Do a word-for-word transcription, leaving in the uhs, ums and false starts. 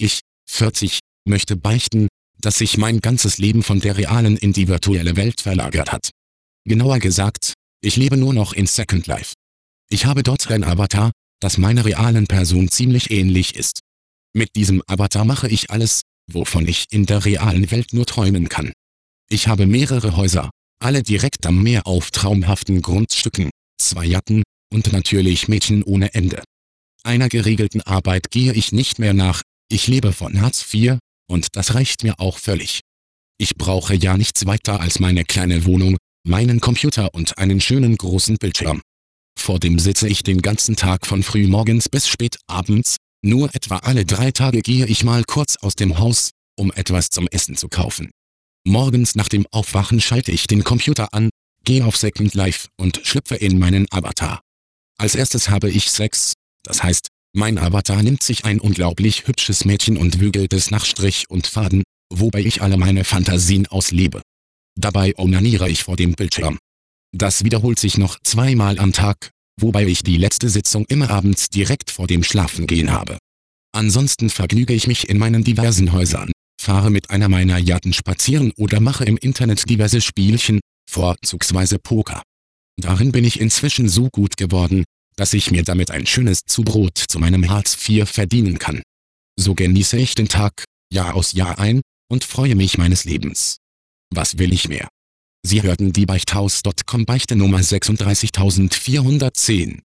Ich, vierzig, möchte beichten, dass sich mein ganzes Leben von der realen in die virtuelle Welt verlagert hat. Genauer gesagt, ich lebe nur noch in Second Life. Ich habe dort ein Avatar, das meiner realen Person ziemlich ähnlich ist. Mit diesem Avatar mache ich alles, wovon ich in der realen Welt nur träumen kann. Ich habe mehrere Häuser, alle direkt am Meer auf traumhaften Grundstücken, zwei Yachten und natürlich Mädchen ohne Ende. Einer geregelten Arbeit gehe ich nicht mehr nach, ich lebe von Hartz vier, und das reicht mir auch völlig. Ich brauche ja nichts weiter als meine kleine Wohnung, meinen Computer und einen schönen großen Bildschirm. Vor dem sitze ich den ganzen Tag von frühmorgens bis spät abends, nur etwa alle drei Tage gehe ich mal kurz aus dem Haus, um etwas zum Essen zu kaufen. Morgens nach dem Aufwachen schalte ich den Computer an, gehe auf Second Life und schlüpfe in meinen Avatar. Als erstes habe ich Sex, das heißt, mein Avatar nimmt sich ein unglaublich hübsches Mädchen und bügelt es nach Strich und Faden, wobei ich alle meine Fantasien auslebe. Dabei onaniere ich vor dem Bildschirm. Das wiederholt sich noch zweimal am Tag, wobei ich die letzte Sitzung immer abends direkt vor dem Schlafengehen habe. Ansonsten vergnüge ich mich in meinen diversen Häusern, fahre mit einer meiner Yachten spazieren oder mache im Internet diverse Spielchen, vorzugsweise Poker. Darin bin ich inzwischen so gut geworden, dass ich mir damit ein schönes Zubrot zu meinem Hartz vier verdienen kann. So genieße ich den Tag, Jahr aus Jahr ein, und freue mich meines Lebens. Was will ich mehr? Sie hörten die Beichthaus Punkt com Beichte Nummer sechsunddreißigtausendvierhundertzehn.